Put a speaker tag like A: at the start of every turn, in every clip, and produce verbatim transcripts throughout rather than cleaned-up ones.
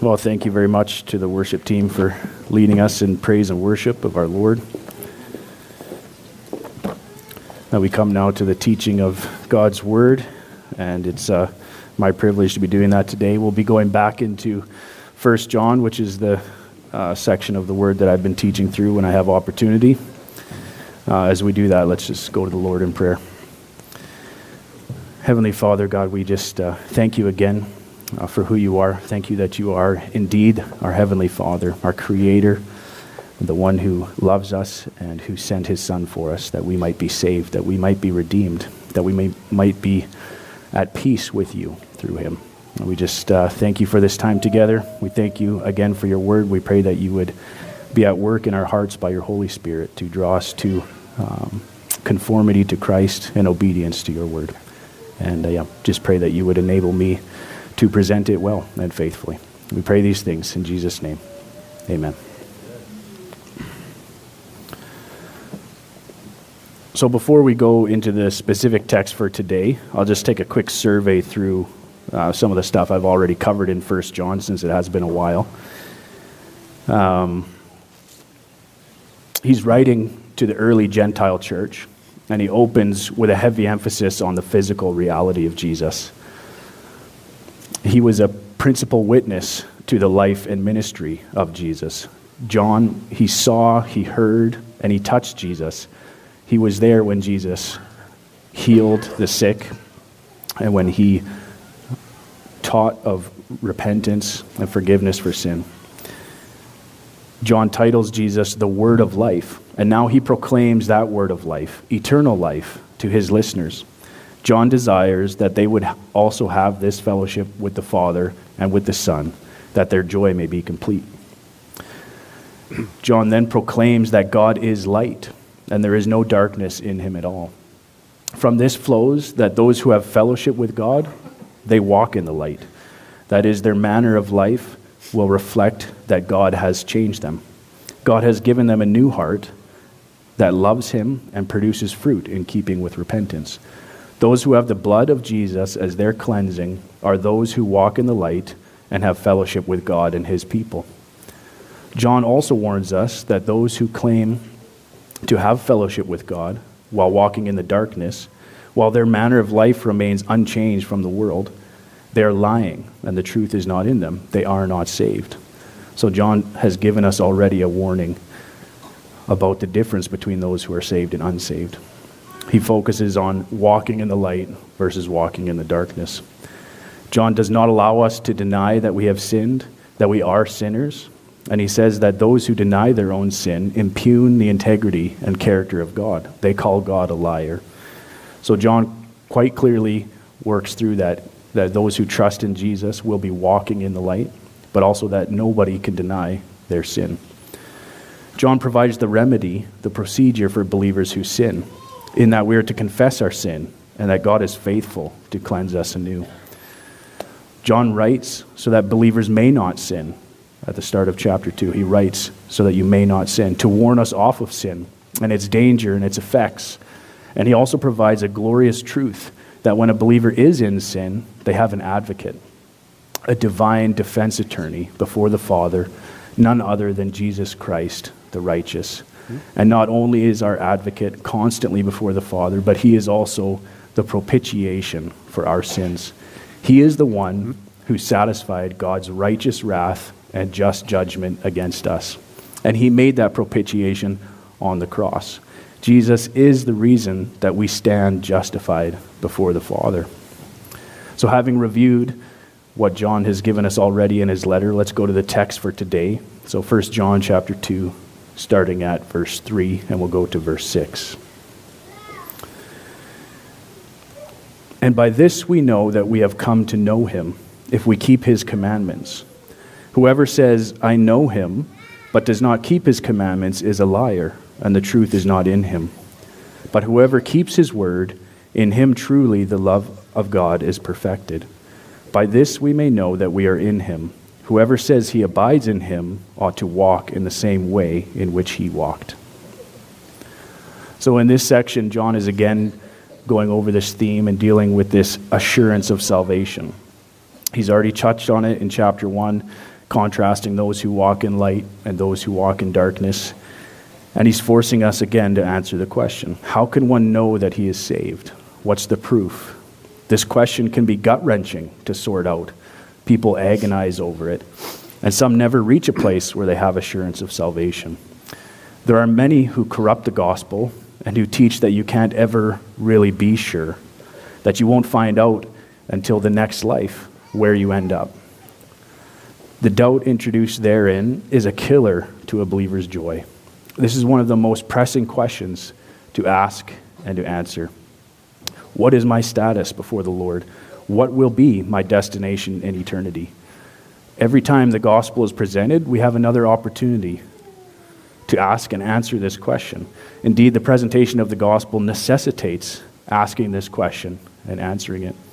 A: Well, thank you very much to the worship team for leading us in praise and worship of our Lord. Now we come now to the teaching of God's Word, and it's uh, my privilege to be doing that today. We'll be going back into First John, which is the uh, section of the Word that I've been teaching through when I have opportunity. Uh, as we do that, let's just go to the Lord in prayer. Heavenly Father, God, we just uh, thank you again uh, for who you are. Thank you that you are indeed our Heavenly Father, our Creator, the one who loves us and who sent his Son for us, that we might be saved, that we might be redeemed, that we may, might be at peace with you through him. And we just uh, thank you for this time together. We thank you again for your word. We pray that you would be at work in our hearts by your Holy Spirit to draw us to um, conformity to Christ and obedience to your word. And uh, yeah, just pray that you would enable me to present it well and faithfully. We pray these things in Jesus' name. Amen. So before we go into the specific text for today, I'll just take a quick survey through uh, some of the stuff I've already covered in First John, since it has been a while. Um, he's writing to the early Gentile church, and he opens with a heavy emphasis on the physical reality of Jesus. He was a principal witness to the life and ministry of Jesus. John, he saw, he heard, and he touched Jesus. He was there when Jesus healed the sick and when he taught of repentance and forgiveness for sin. John titles Jesus the Word of Life, and now he proclaims that Word of Life, eternal life, to his listeners. John desires that they would also have this fellowship with the Father and with the Son, that their joy may be complete. John then proclaims that God is light, and there is no darkness in him at all. From this flows that those who have fellowship with God, they walk in the light. That is, their manner of life will reflect that God has changed them. God has given them a new heart that loves him and produces fruit in keeping with repentance. Those who have the blood of Jesus as their cleansing are those who walk in the light and have fellowship with God and his people. John also warns us that those who claim to have fellowship with God while walking in the darkness, while their manner of life remains unchanged from the world, they are lying and the truth is not in them. They are not saved. So John has given us already a warning about the difference between those who are saved and unsaved. He focuses on walking in the light versus walking in the darkness. John does not allow us to deny that we have sinned, that we are sinners. And he says that those who deny their own sin impugn the integrity and character of God. They call God a liar. So John quite clearly works through that, that those who trust in Jesus will be walking in the light, but also that nobody can deny their sin. John provides the remedy, the procedure for believers who sin, in that we are to confess our sin and that God is faithful to cleanse us anew. John writes so that believers may not sin. At the start of chapter two, he writes, so that you may not sin, to warn us off of sin and its danger and its effects. And he also provides a glorious truth that when a believer is in sin, they have an advocate, a divine defense attorney before the Father, none other than Jesus Christ, the righteous. Mm-hmm. And not only is our advocate constantly before the Father, but he is also the propitiation for our sins. He is the one who satisfied God's righteous wrath and just judgment against us. And he made that propitiation on the cross. Jesus is the reason that we stand justified before the Father. So having reviewed what John has given us already in his letter, let's go to the text for today. So First John chapter two, starting at verse three, and we'll go to verse six. And by this we know that we have come to know him, if we keep his commandments. Whoever says, I know him, but does not keep his commandments is a liar, and the truth is not in him. But whoever keeps his word, in him truly the love of God is perfected. By this we may know that we are in him. Whoever says he abides in him ought to walk in the same way in which he walked. So in this section, John is again going over this theme and dealing with this assurance of salvation. He's already touched on it in chapter one, contrasting those who walk in light and those who walk in darkness. And he's forcing us again to answer the question, how can one know that he is saved? What's the proof? This question can be gut-wrenching to sort out. People agonize over it, and some never reach a place where they have assurance of salvation. There are many who corrupt the gospel and who teach that you can't ever really be sure, that you won't find out until the next life where you end up. The doubt introduced therein is a killer to a believer's joy. This is one of the most pressing questions to ask and to answer. What is my status before the Lord? What will be my destination in eternity? Every time the gospel is presented, we have another opportunity to ask and answer this question. Indeed, the presentation of the gospel necessitates asking this question and answering it.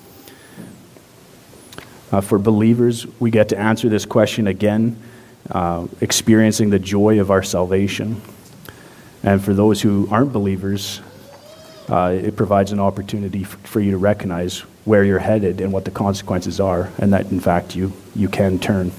A: Uh, for believers, we get to answer this question again, uh, experiencing the joy of our salvation. And for those who aren't believers, uh, it provides an opportunity f- for you to recognize where you're headed and what the consequences are, and that, in fact, you, you can turn.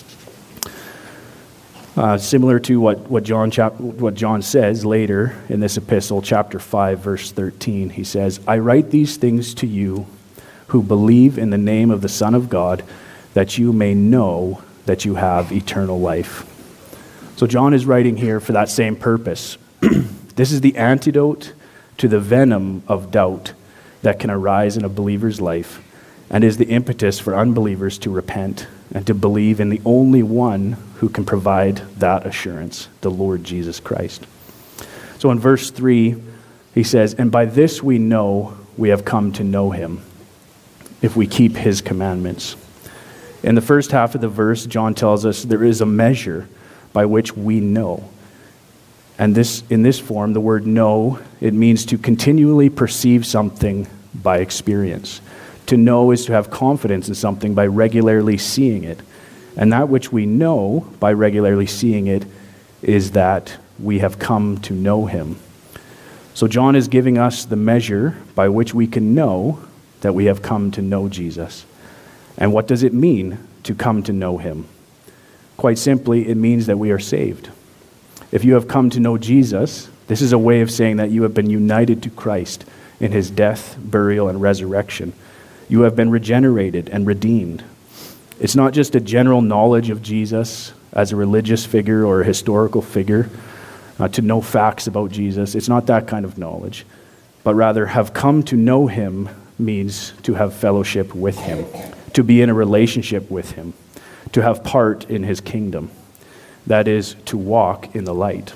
A: Uh, similar to what, what, John chap- what John says later in this epistle, chapter five, verse thirteen, he says, I write these things to you who believe in the name of the Son of God, that you may know that you have eternal life. So John is writing here for that same purpose. This is the antidote to the venom of doubt that can arise in a believer's life, and is the impetus for unbelievers to repent and to believe in the only one who can provide that assurance, the Lord Jesus Christ. So in verse three, he says, and by this we know we have come to know him, if we keep his commandments. In the first half of the verse, John tells us there is a measure by which we know. And this, in this form, the word know, it means to continually perceive something by experience. To know is to have confidence in something by regularly seeing it. And that which we know by regularly seeing it is that we have come to know him. So John is giving us the measure by which we can know that we have come to know Jesus. And what does it mean to come to know him? Quite simply, it means that we are saved. If you have come to know Jesus, this is a way of saying that you have been united to Christ in his death, burial, and resurrection. You have been regenerated and redeemed. It's not just a general knowledge of Jesus as a religious figure or a historical figure, uh, to know facts about Jesus. It's not that kind of knowledge, but rather have come to know him means to have fellowship with him, to be in a relationship with him, to have part in his kingdom. That is, to walk in the light.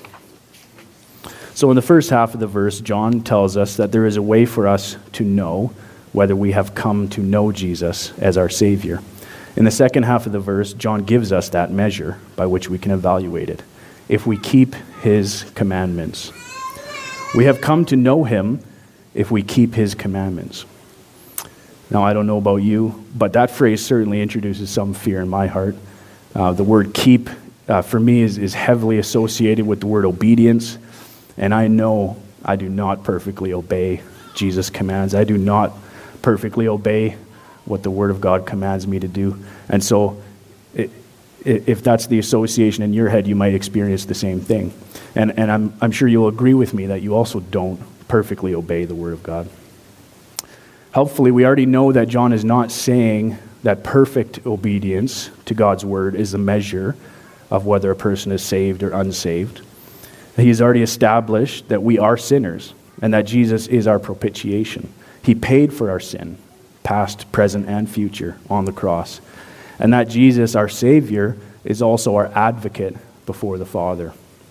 A: So in the first half of the verse, John tells us that there is a way for us to know whether we have come to know Jesus as our Savior. In the second half of the verse, John gives us that measure by which we can evaluate it. If we keep his commandments. We have come to know him if we keep his commandments. Now, I don't know about you, but that phrase certainly introduces some fear in my heart. Uh, the word keep, uh, for me, is, is heavily associated with the word obedience. And I know I do not perfectly obey Jesus' commands. I do not perfectly obey what the Word of God commands me to do. And so it, it, if that's the association in your head, you might experience the same thing. And, and I'm, I'm sure you'll agree with me that you also don't perfectly obey the Word of God. Helpfully, we already know that John is not saying that perfect obedience to God's Word is a measure of whether a person is saved or unsaved. He has already established that we are sinners and that Jesus is our propitiation. He paid for our sin, past, present, and future, on the cross. And that Jesus, our Savior, is also our advocate before the Father.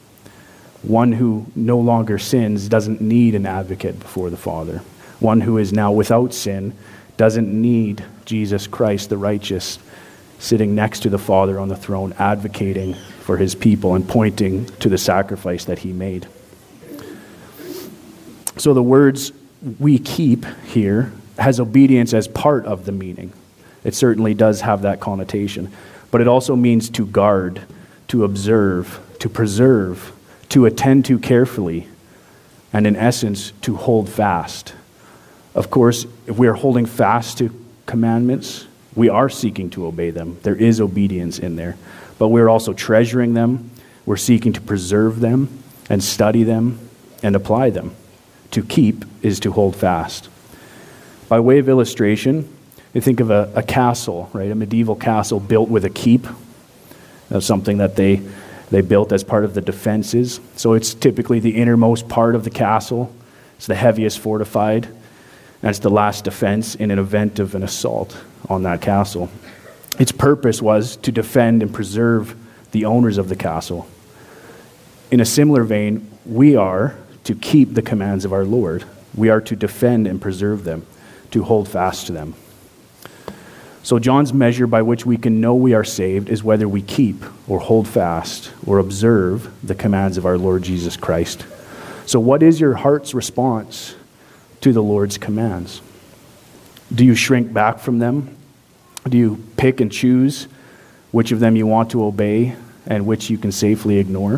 A: One who no longer sins doesn't need an advocate before the Father. One who is now without sin doesn't need Jesus Christ, the righteous, sitting next to the Father on the throne, advocating for his people and pointing to the sacrifice that he made. So the words "we keep" here has obedience as part of the meaning. It certainly does have that connotation. But it also means to guard, to observe, to preserve, to attend to carefully, and in essence, to hold fast. Of course, if we are holding fast to commandments, we are seeking to obey them. There is obedience in there. but we're also treasuring them. We're seeking to preserve them and study them and apply them. To keep is to hold fast. By way of illustration, you think of a, a castle, right? A medieval castle built with a keep. That's something that they, they built as part of the defenses. So it's typically the innermost part of the castle. It's the heaviest fortified. And it's the last defense in an event of an assault on that castle. Its purpose was to defend and preserve the owners of the castle. In a similar vein, we are to keep the commands of our Lord. We are to defend and preserve them, to hold fast to them. So John's measure by which we can know we are saved is whether we keep or hold fast or observe the commands of our Lord Jesus Christ. So what is your heart's response to the Lord's commands? Do you shrink back from them? Do you pick and choose which of them you want to obey and which you can safely ignore?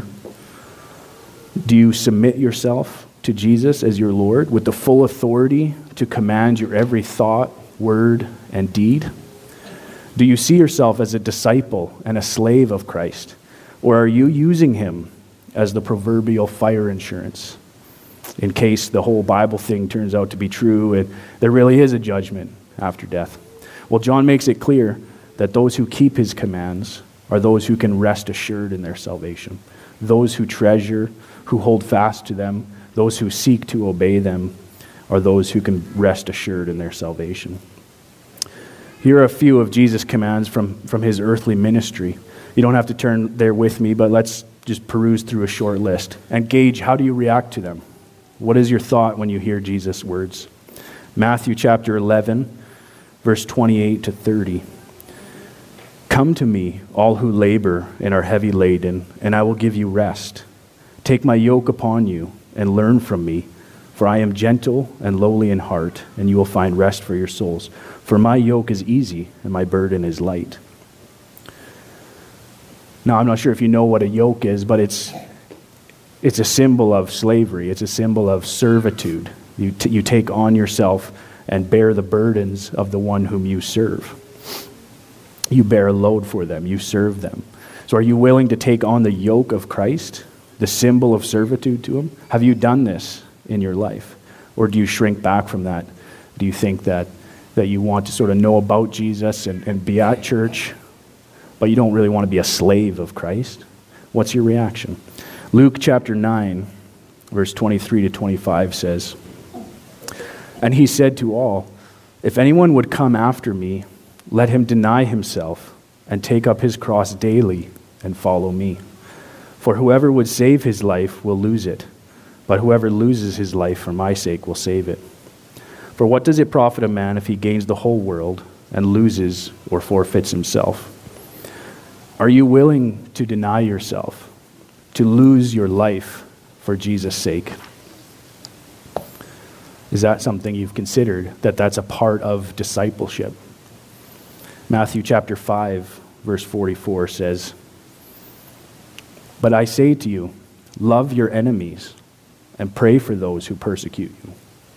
A: Do you submit yourself to Jesus as your Lord with the full authority to command your every thought, word, and deed? Do you see yourself as a disciple and a slave of Christ? Or are you using him as the proverbial fire insurance in case the whole Bible thing turns out to be true and there really is a judgment after death? Well, John makes it clear that those who keep his commands are those who can rest assured in their salvation. Those who treasure, who hold fast to them, those who seek to obey them are those who can rest assured in their salvation. Here are a few of Jesus' commands from, from his earthly ministry. You don't have to turn there with me, but let's just peruse through a short list and gauge, how do you react to them? What is your thought when you hear Jesus' words? Matthew chapter eleven, verse twenty-eight to thirty. Come to me, all who labor and are heavy laden, and I will give you rest. Take my yoke upon you and learn from me, for I am gentle and lowly in heart, and you will find rest for your souls. For my yoke is easy and my burden is light. Now, I'm not sure if you know what a yoke is, but it's it's a symbol of slavery. It's a symbol of servitude. You t- you take on yourself and bear the burdens of the one whom you serve. You bear a load for them. You serve them. So are you willing to take on the yoke of Christ, the symbol of servitude to him? Have you done this in your life? Or do you shrink back from that? Do you think that, that you want to sort of know about Jesus and, and be at church, but you don't really want to be a slave of Christ? What's your reaction? Luke chapter nine, verse twenty-three to twenty-five says, "And he said to all, if anyone would come after me, let him deny himself and take up his cross daily and follow me. For whoever would save his life will lose it, but whoever loses his life for my sake will save it. For what does it profit a man if he gains the whole world and loses or forfeits himself? Are you willing to deny yourself, to lose your life for Jesus' sake?" Is that something you've considered, that that's a part of discipleship? Matthew chapter five, verse forty-four says, "But I say to you, love your enemies and pray for those who persecute you."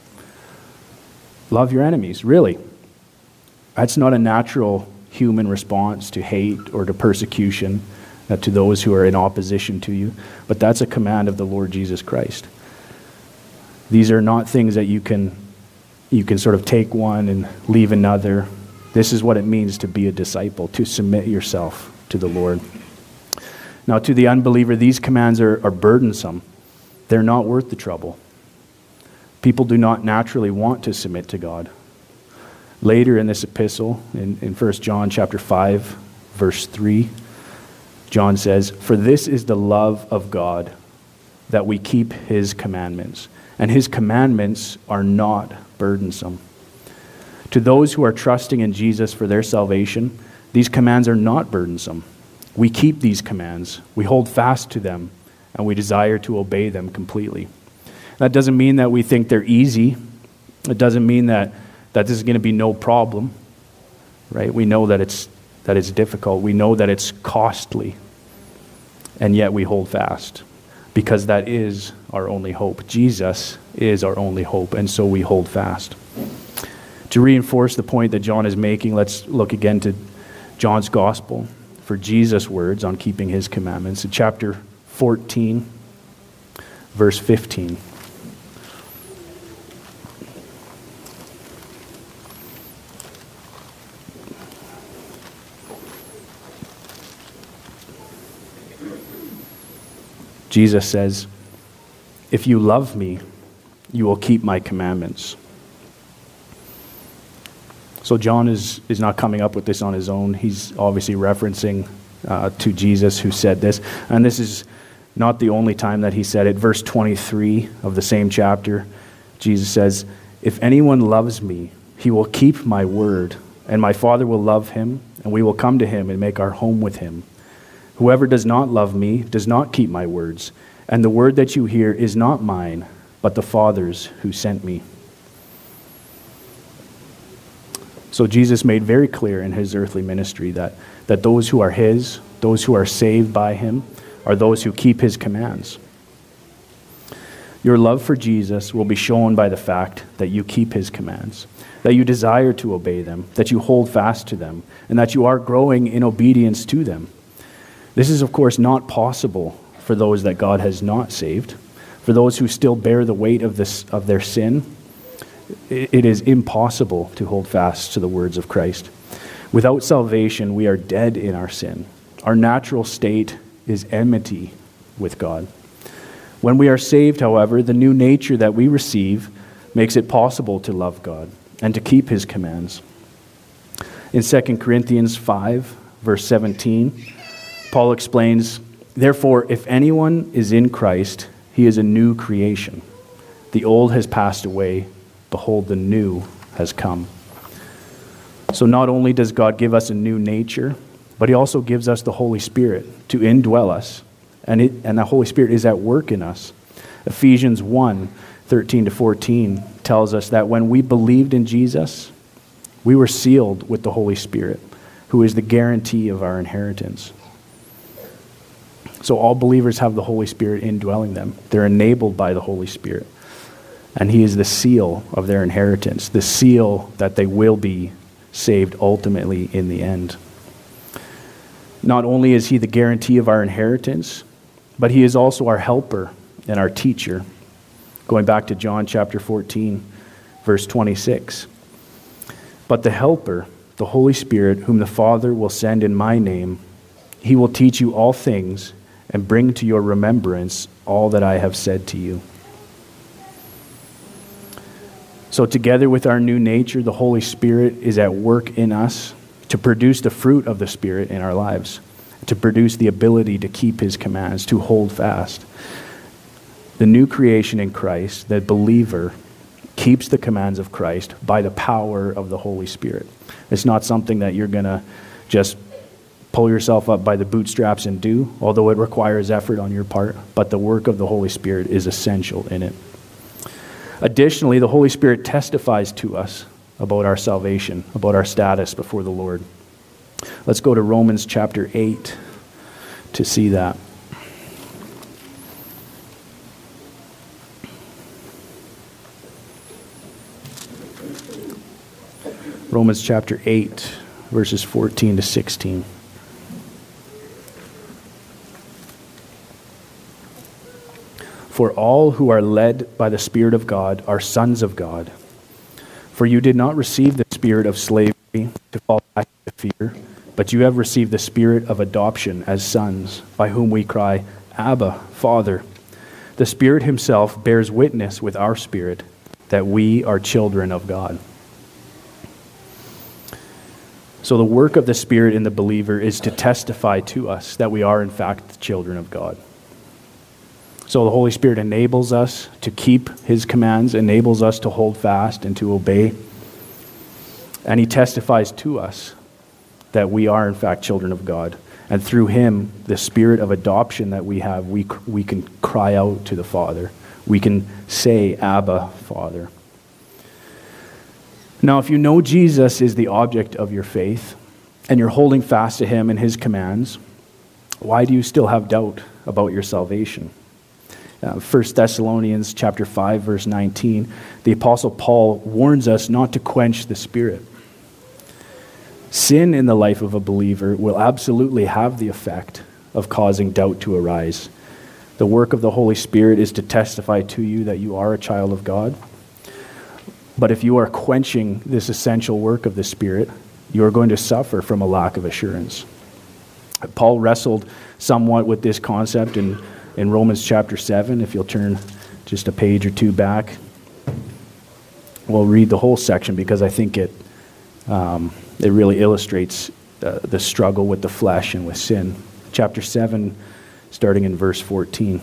A: Love your enemies, really. That's not a natural human response to hate or to persecution, uh, to those who are in opposition to you, but that's a command of the Lord Jesus Christ. These are not things that you can you can sort of take one and leave another. This is what it means to be a disciple, to submit yourself to the Lord. Now, to the unbeliever, these commands are, are burdensome. They're not worth the trouble. People do not naturally want to submit to God. Later in this epistle, in, in First John chapter five, verse three, John says, "For this is the love of God, that we keep his commandments. And his commandments are not burdensome." To those who are trusting in Jesus for their salvation, these commands are not burdensome. We keep these commands, we hold fast to them, and we desire to obey them completely. That doesn't mean that we think they're easy. It doesn't mean that, that this is going to be no problem, right? We know that it's that it's difficult. We know that it's costly, and yet we hold fast because that is our only hope. Jesus is our only hope, and so we hold fast. To reinforce the point that John is making, let's look again to John's gospel. for Jesus' words on keeping his commandments in chapter fourteen, verse fifteen. Jesus says, "If you love me, you will keep my commandments." So John is, is not coming up with this on his own. He's obviously referencing uh, to Jesus who said this. And this is not the only time that he said it. Verse twenty-three of the same chapter, Jesus says, "If anyone loves me, he will keep my word, and my Father will love him, and we will come to him and make our home with him. Whoever does not love me does not keep my words, and the word that you hear is not mine, but the Father's who sent me." So Jesus made very clear in his earthly ministry that, that those who are his, those who are saved by him, are those who keep his commands. Your love for Jesus will be shown by the fact that you keep his commands, that you desire to obey them, that you hold fast to them, and that you are growing in obedience to them. This is, of course, not possible for those that God has not saved. For those who still bear the weight of this of their sin, it is impossible to hold fast to the words of Christ. Without salvation, we are dead in our sin. Our natural state is enmity with God. When we are saved, however, the new nature that we receive makes it possible to love God and to keep his commands. In Second Corinthians five, verse seventeen, Paul explains, "Therefore, if anyone is in Christ, he is a new creation. The old has passed away. Behold, the new has come." So not only does God give us a new nature, but he also gives us the Holy Spirit to indwell us. And, it, and the Holy Spirit is at work in us. Ephesians one, thirteen to fourteen tells us that when we believed in Jesus, we were sealed with the Holy Spirit, who is the guarantee of our inheritance. So all believers have the Holy Spirit indwelling them. They're enabled by the Holy Spirit. And he is the seal of their inheritance, the seal that they will be saved ultimately in the end. Not only is he the guarantee of our inheritance, but he is also our helper and our teacher. Going back to John chapter fourteen, verse twenty-six. "But the helper, the Holy Spirit, whom the Father will send in my name, he will teach you all things and bring to your remembrance all that I have said to you." So together with our new nature, the Holy Spirit is at work in us to produce the fruit of the Spirit in our lives, to produce the ability to keep his commands, to hold fast. The new creation in Christ, the believer, keeps the commands of Christ by the power of the Holy Spirit. It's not something that you're going to just pull yourself up by the bootstraps and do, although it requires effort on your part, but the work of the Holy Spirit is essential in it. Additionally, the Holy Spirit testifies to us about our salvation, about our status before the Lord. Let's go to Romans chapter eight to see that. Romans chapter eight, verses fourteen to sixteen. "For all who are led by the Spirit of God are sons of God. For you did not receive the spirit of slavery to fall back into fear, but you have received the spirit of adoption as sons, by whom we cry, 'Abba, Father.' The Spirit himself bears witness with our spirit that we are children of God." So the work of the Spirit in the believer is to testify to us that we are in fact the children of God. So the Holy Spirit enables us to keep his commands, enables us to hold fast and to obey. And he testifies to us that we are in fact children of God. And through him, the spirit of adoption that we have, we, we can cry out to the Father. We can say, "Abba, Father." Now, if you know Jesus is the object of your faith, and you're holding fast to him and his commands, why do you still have doubt about your salvation? Uh, First Thessalonians chapter five, verse nineteen, the Apostle Paul warns us not to quench the Spirit. Sin in the life of a believer will absolutely have the effect of causing doubt to arise. The work of the Holy Spirit is to testify to you that you are a child of God. But if you are quenching this essential work of the Spirit, you are going to suffer from a lack of assurance. Paul wrestled somewhat with this concept in, in Romans chapter seven. If you'll turn just a page or two back, we'll read the whole section because I think it um, it really illustrates uh, the struggle with the flesh and with sin. Chapter seven, starting in verse fourteen.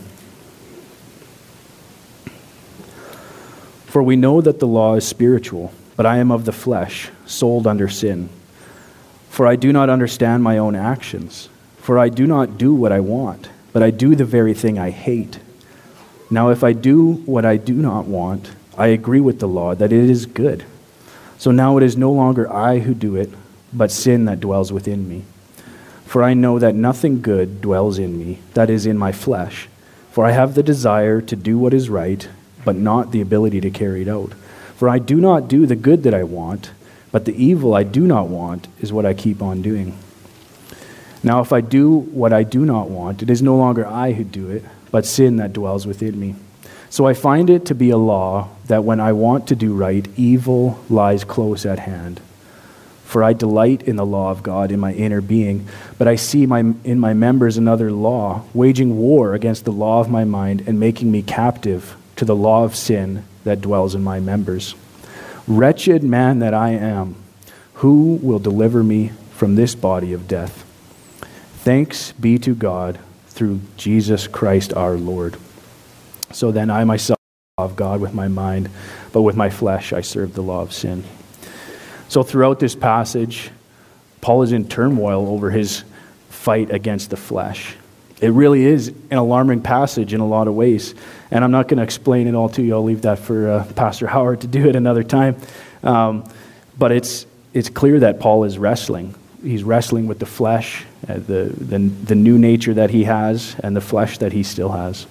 A: For we know that the law is spiritual, but I am of the flesh, sold under sin. For I do not understand my own actions. For I do not do what I want, but I do the very thing I hate. Now if I do what I do not want, I agree with the law that it is good. So now it is no longer I who do it, but sin that dwells within me. For I know that nothing good dwells in me, that is in my flesh. For I have the desire to do what is right, but not the ability to carry it out. For I do not do the good that I want, but the evil I do not want is what I keep on doing. Now if I do what I do not want, it is no longer I who do it, but sin that dwells within me. So I find it to be a law that when I want to do right, evil lies close at hand. For I delight in the law of God in my inner being, but I see my, in my members another law, waging war against the law of my mind and making me captive to the law of sin that dwells in my members. Wretched man that I am, who will deliver me from this body of death? Thanks be to God through Jesus Christ our Lord. So then I myself love God with my mind, but with my flesh I serve the law of sin. So throughout this passage, Paul is in turmoil over his fight against the flesh. It really is an alarming passage in a lot of ways. And I'm not going to explain it all to you. I'll leave that for uh, Pastor Howard to do it another time. Um, but it's it's clear that Paul is wrestling. He's wrestling with the flesh, uh, the, the the new nature that he has, and the flesh that he still has.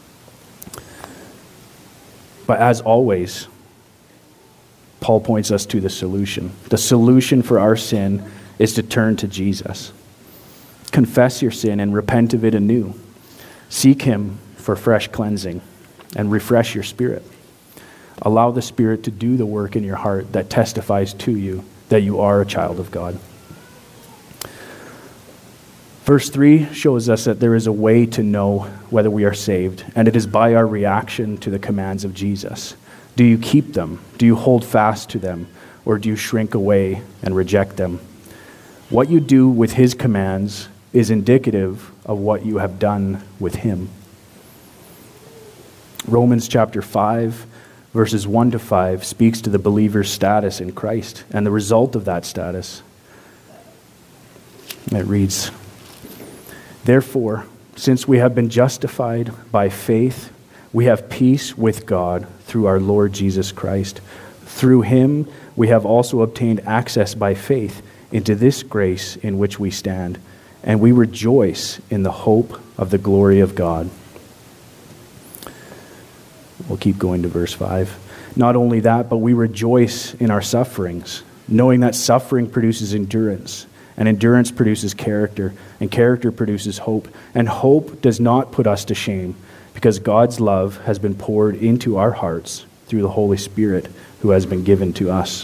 A: But as always, Paul points us to the solution. The solution for our sin is to turn to Jesus. Confess your sin and repent of it anew. Seek him for fresh cleansing and refresh your spirit. Allow the Spirit to do the work in your heart that testifies to you that you are a child of God. Verse three shows us that there is a way to know whether we are saved, and it is by our reaction to the commands of Jesus. Do you keep them? Do you hold fast to them? Or do you shrink away and reject them? What you do with his commands is indicative of what you have done with him. Romans chapter five, verses one to five speaks to the believer's status in Christ and the result of that status. It reads, Therefore, since we have been justified by faith, we have peace with God through our Lord Jesus Christ. Through him, we have also obtained access by faith into this grace in which we stand, and we rejoice in the hope of the glory of God. We'll keep going to verse five. Not only that, but we rejoice in our sufferings, knowing that suffering produces endurance, and endurance produces character, and character produces hope. And hope does not put us to shame, because God's love has been poured into our hearts through the Holy Spirit who has been given to us.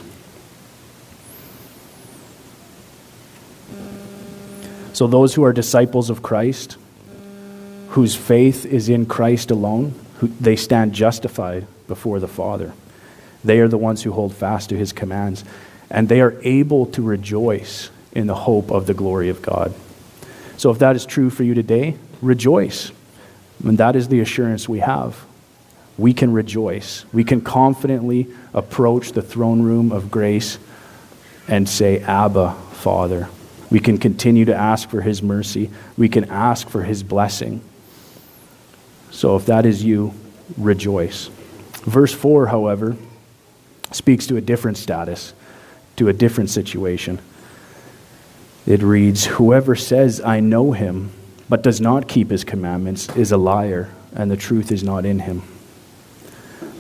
A: So those who are disciples of Christ, whose faith is in Christ alone, who, they stand justified before the Father. They are the ones who hold fast to his commands, and they are able to rejoice in the hope of the glory of God. So if that is true for you today, rejoice. And that is the assurance we have. We can rejoice. We can confidently approach the throne room of grace and say, Abba, Father. We can continue to ask for his mercy. We can ask for his blessing. So if that is you, rejoice. Verse four, however, speaks to a different status, to a different situation. It reads, Whoever says, I know him, but does not keep his commandments is a liar, and the truth is not in him.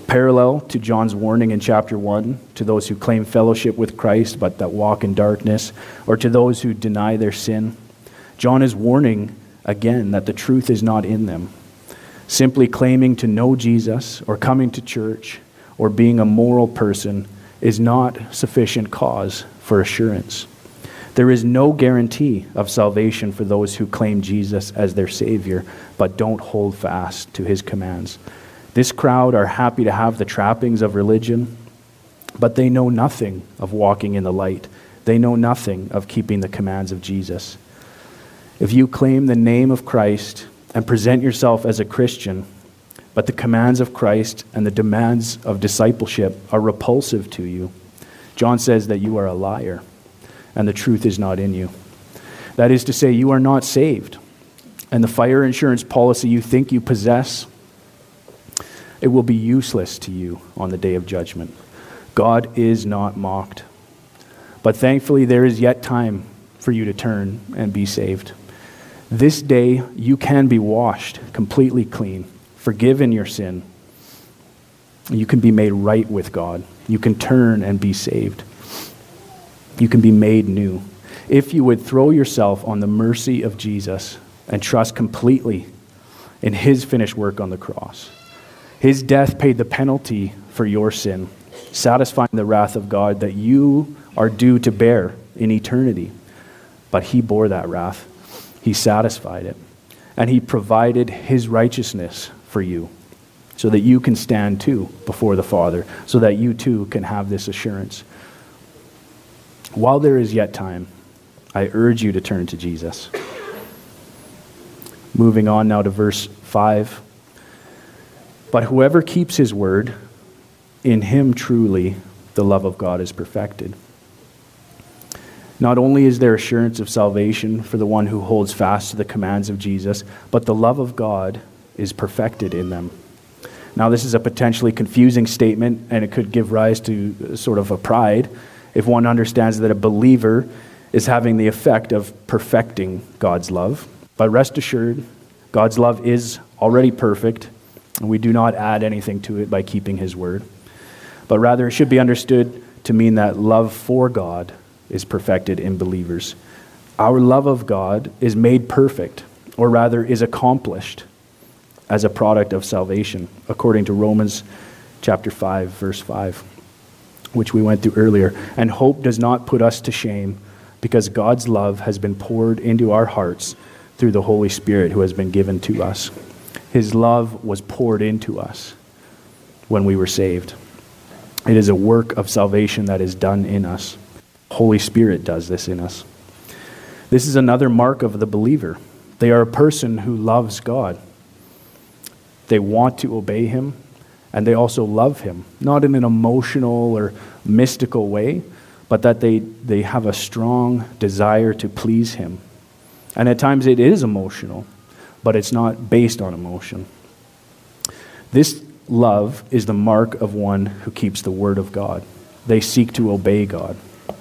A: Parallel to John's warning in chapter one, to those who claim fellowship with Christ but that walk in darkness, or to those who deny their sin, John is warning again that the truth is not in them. Simply claiming to know Jesus or coming to church or being a moral person is not sufficient cause for assurance. There is no guarantee of salvation for those who claim Jesus as their Savior but don't hold fast to his commands. This crowd are happy to have the trappings of religion, but they know nothing of walking in the light. They know nothing of keeping the commands of Jesus. If you claim the name of Christ and present yourself as a Christian, but the commands of Christ and the demands of discipleship are repulsive to you, John says that you are a liar and the truth is not in you. That is to say, you are not saved. And the fire insurance policy you think you possess, it will be useless to you on the day of judgment. God is not mocked. But thankfully, there is yet time for you to turn and be saved. This day, you can be washed completely clean, forgiven your sin. You can be made right with God. You can turn and be saved. You can be made new. If you would throw yourself on the mercy of Jesus and trust completely in his finished work on the cross. His death paid the penalty for your sin, satisfying the wrath of God that you are due to bear in eternity. But he bore that wrath. He satisfied it. And he provided his righteousness for you so that you can stand too before the Father, so that you too can have this assurance. While there is yet time, I urge you to turn to Jesus. Moving on now to verse five. But whoever keeps his word, in him truly the love of God is perfected. Not only is there assurance of salvation for the one who holds fast to the commands of Jesus, but the love of God is perfected in them. Now, this is a potentially confusing statement, and it could give rise to sort of a pride if one understands that a believer is having the effect of perfecting God's love. But rest assured, God's love is already perfect, and we do not add anything to it by keeping his word. But rather, it should be understood to mean that love for God is perfected in believers. Our love of God is made perfect, or rather is accomplished as a product of salvation, according to Romans chapter five, verse five, which we went through earlier. And hope does not put us to shame, because God's love has been poured into our hearts through the Holy Spirit who has been given to us. His love was poured into us when we were saved. It is a work of salvation that is done in us. Holy Spirit does this in us. This is another mark of the believer. They are a person who loves God. They want to obey him, and they also love him, not in an emotional or mystical way, but that they, they have a strong desire to please him. And at times it is emotional, but it's not based on emotion. This love is the mark of one who keeps the word of God. They seek to obey God.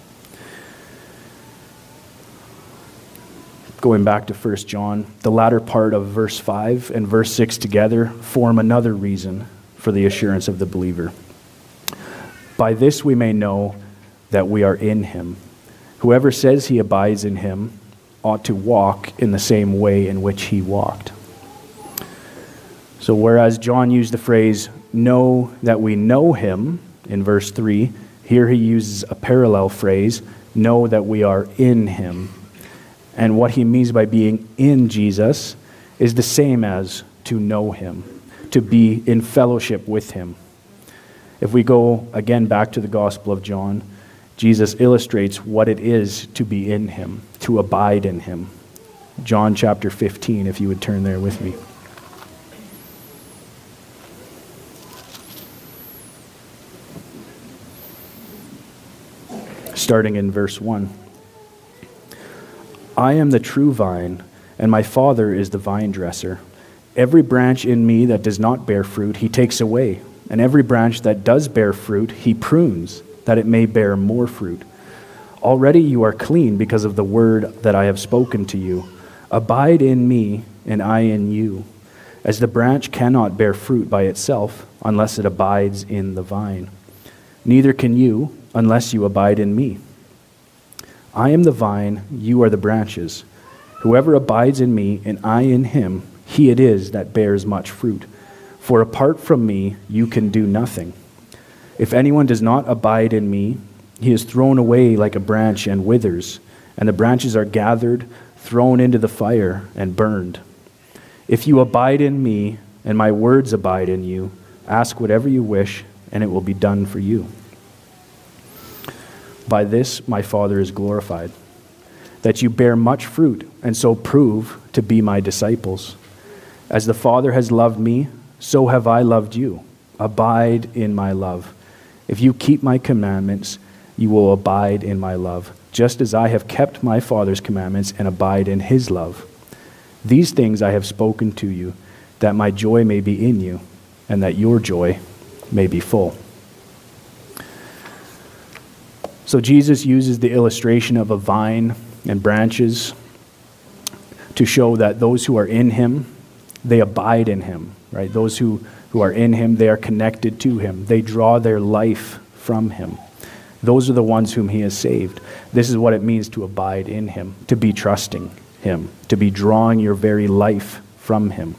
A: Going back to First John, the latter part of verse five and verse six together form another reason for the assurance of the believer. By this we may know that we are in him. Whoever says he abides in him ought to walk in the same way in which he walked. So whereas John used the phrase, know that we know him, in verse three, here he uses a parallel phrase, know that we are in him. And what he means by being in Jesus is the same as to know him, to be in fellowship with him. If we go again back to the Gospel of John, Jesus illustrates what it is to be in him, to abide in him. John chapter fifteen, if you would turn there with me. Starting in verse one. I am the true vine, and my Father is the vine dresser. Every branch in me that does not bear fruit, he takes away. And every branch that does bear fruit, he prunes, that it may bear more fruit. Already you are clean because of the word that I have spoken to you. Abide in me, and I in you. As the branch cannot bear fruit by itself unless it abides in the vine. Neither can you unless you abide in me. I am the vine, you are the branches. Whoever abides in me and I in him, he it is that bears much fruit. For apart from me, you can do nothing. If anyone does not abide in me, he is thrown away like a branch and withers, and the branches are gathered, thrown into the fire, and burned. If you abide in me, and my words abide in you, ask whatever you wish, and it will be done for you. By this my Father is glorified, that you bear much fruit, and so prove to be my disciples. As the Father has loved me, so have I loved you. Abide in my love. If you keep my commandments, you will abide in my love, just as I have kept my Father's commandments and abide in his love. These things I have spoken to you, that my joy may be in you, and that your joy may be full. So Jesus uses the illustration of a vine and branches to show that those who are in him, they abide in him, right? Those who, who are in him, they are connected to him. They draw their life from him. Those are the ones whom he has saved. This is what it means to abide in him, to be trusting him, to be drawing your very life from him.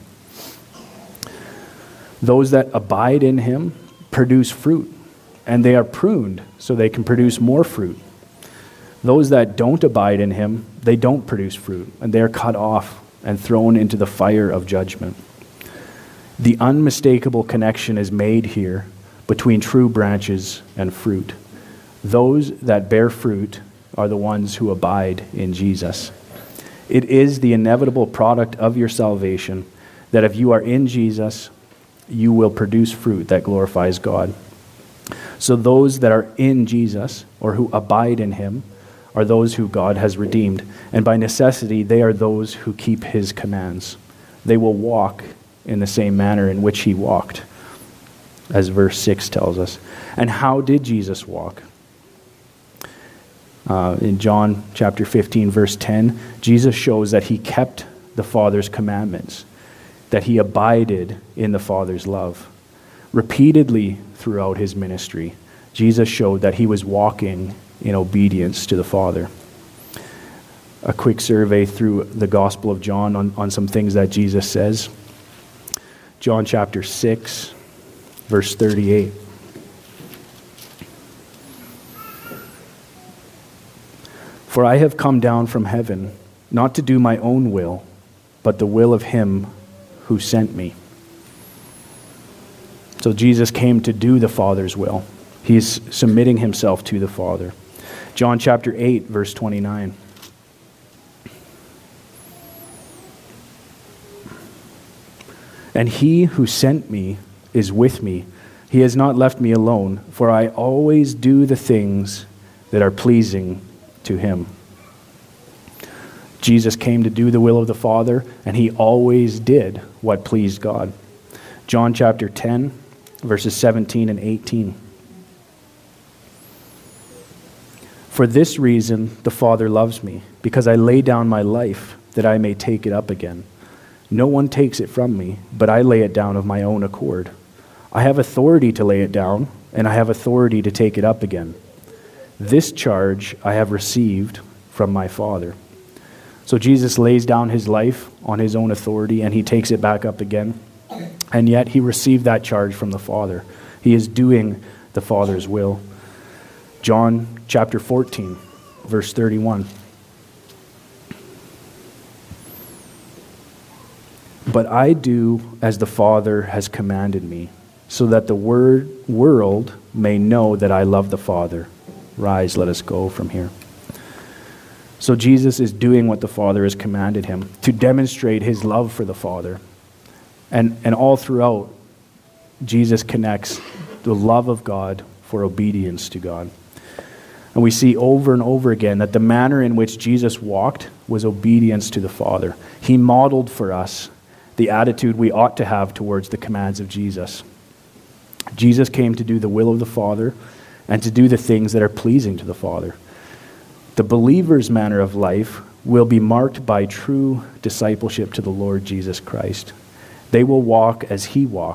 A: Those that abide in him produce fruit, and they are pruned so they can produce more fruit. Those that don't abide in him, they don't produce fruit, and they are cut off and thrown into the fire of judgment. The unmistakable connection is made here between true branches and fruit. Those that bear fruit are the ones who abide in Jesus. It is the inevitable product of your salvation that if you are in Jesus, you will produce fruit that glorifies God. So those that are in Jesus, or who abide in him, are those who God has redeemed. And by necessity, they are those who keep his commands. They will walk in the same manner in which he walked, as verse six tells us. And how did Jesus walk? Uh, in John chapter fifteen, verse ten, Jesus shows that he kept the Father's commandments, that he abided in the Father's love. Repeatedly throughout his ministry, Jesus showed that he was walking in obedience to the Father. A quick survey through the Gospel of John on, on some things that Jesus says. John chapter six, verse thirty-eight. For I have come down from heaven, not to do my own will, but the will of him who sent me. So Jesus came to do the Father's will. He is submitting himself to the Father. John chapter eight, verse twenty-nine. And he who sent me is with me. He has not left me alone, for I always do the things that are pleasing to him. Jesus came to do the will of the Father, and he always did what pleased God. John chapter ten, verses seventeen and eighteen. For this reason the Father loves me, because I lay down my life that I may take it up again. No one takes it from me, but I lay it down of my own accord. I have authority to lay it down, and I have authority to take it up again. This charge I have received from my Father. So Jesus lays down his life on his own authority, and he takes it back up again. And yet he received that charge from the Father. He is doing the Father's will. John chapter fourteen, verse thirty-one. But I do as the Father has commanded me, so that the word, world may know that I love the Father. Rise, let us go from here. So Jesus is doing what the Father has commanded him to demonstrate his love for the Father. And, and all throughout, Jesus connects the love of God for obedience to God. And we see over and over again that the manner in which Jesus walked was obedience to the Father. He modeled for us the attitude we ought to have towards the commands of Jesus. Jesus came to do the will of the Father and to do the things that are pleasing to the Father. The believer's manner of life will be marked by true discipleship to the Lord Jesus Christ. They will walk as he walked,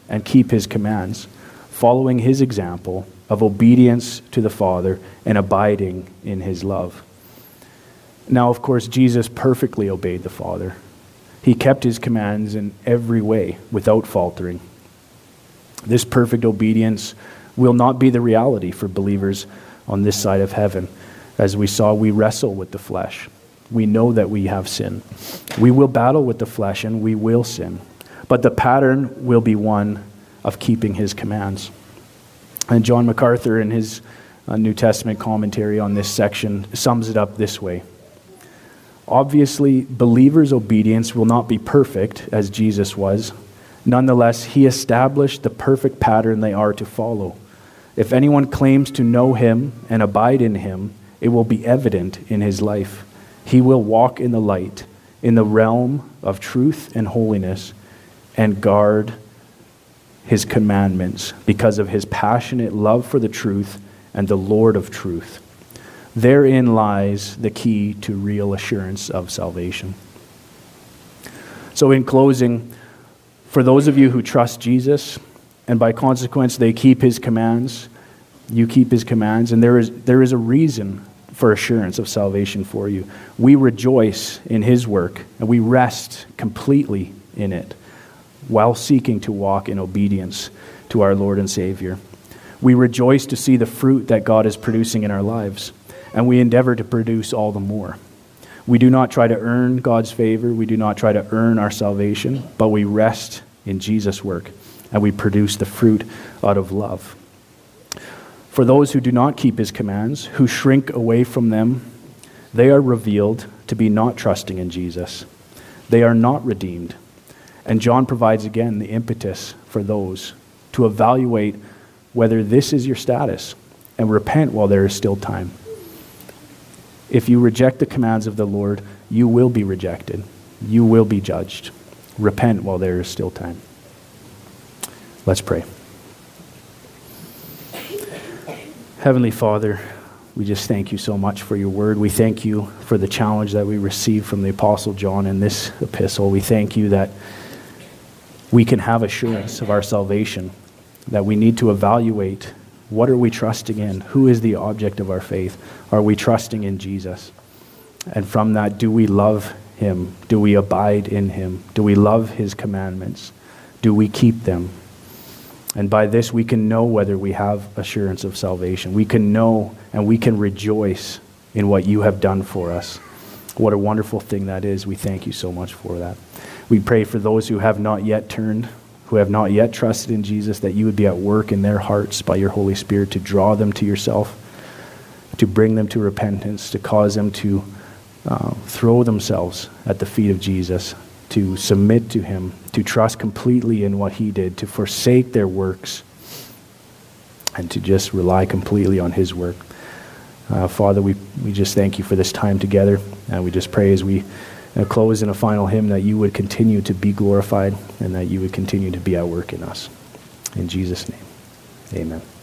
A: and keep his commands, following his example of obedience to the Father and abiding in his love. Now, of course, Jesus perfectly obeyed the Father. He kept his commands in every way without faltering. This perfect obedience will not be the reality for believers on this side of heaven. As we saw, we wrestle with the flesh. We know that we have sin. We will battle with the flesh and we will sin. But the pattern will be one of keeping his commands. And John MacArthur, in his uh, New Testament commentary on this section, sums it up this way. Obviously, believers' obedience will not be perfect, as Jesus was. Nonetheless, he established the perfect pattern they are to follow. If anyone claims to know him and abide in him, it will be evident in his life. He will walk in the light, in the realm of truth and holiness, and guard his commandments because of his passionate love for the truth and the Lord of truth. Therein lies the key to real assurance of salvation. So in closing, for those of you who trust Jesus, and by consequence they keep his commands, you keep his commands, and there is there is a reason for assurance of salvation for you. We rejoice in his work, and we rest completely in it, while seeking to walk in obedience to our Lord and Savior. We rejoice to see the fruit that God is producing in our lives, and we endeavor to produce all the more. We do not try to earn God's favor. We do not try to earn our salvation, but we rest in Jesus' work, and we produce the fruit out of love. For those who do not keep his commands, who shrink away from them, they are revealed to be not trusting in Jesus. They are not redeemed. And John provides again the impetus for those to evaluate whether this is your status and repent while there is still time. If you reject the commands of the Lord, you will be rejected. You will be judged. Repent while there is still time. Let's pray. Heavenly Father, we just thank you so much for your word. We thank you for the challenge that we received from the Apostle John in this epistle. We thank you that we can have assurance of our salvation, that we need to evaluate what are we trusting in? Who is the object of our faith? Are we trusting in Jesus? And from that, do we love him? Do we abide in him? Do we love his commandments? Do we keep them? And by this, we can know whether we have assurance of salvation. We can know and we can rejoice in what you have done for us. What a wonderful thing that is. We thank you so much for that. We pray for those who have not yet turned, who have not yet trusted in Jesus, that you would be at work in their hearts by your Holy Spirit to draw them to yourself, to bring them to repentance, to cause them to uh, throw themselves at the feet of Jesus, to submit to him, to trust completely in what he did, to forsake their works, and to just rely completely on his work. Uh, Father, we, we just thank you for this time together, and we just pray as we uh, close in a final hymn that you would continue to be glorified and that you would continue to be at work in us. In Jesus' name, amen.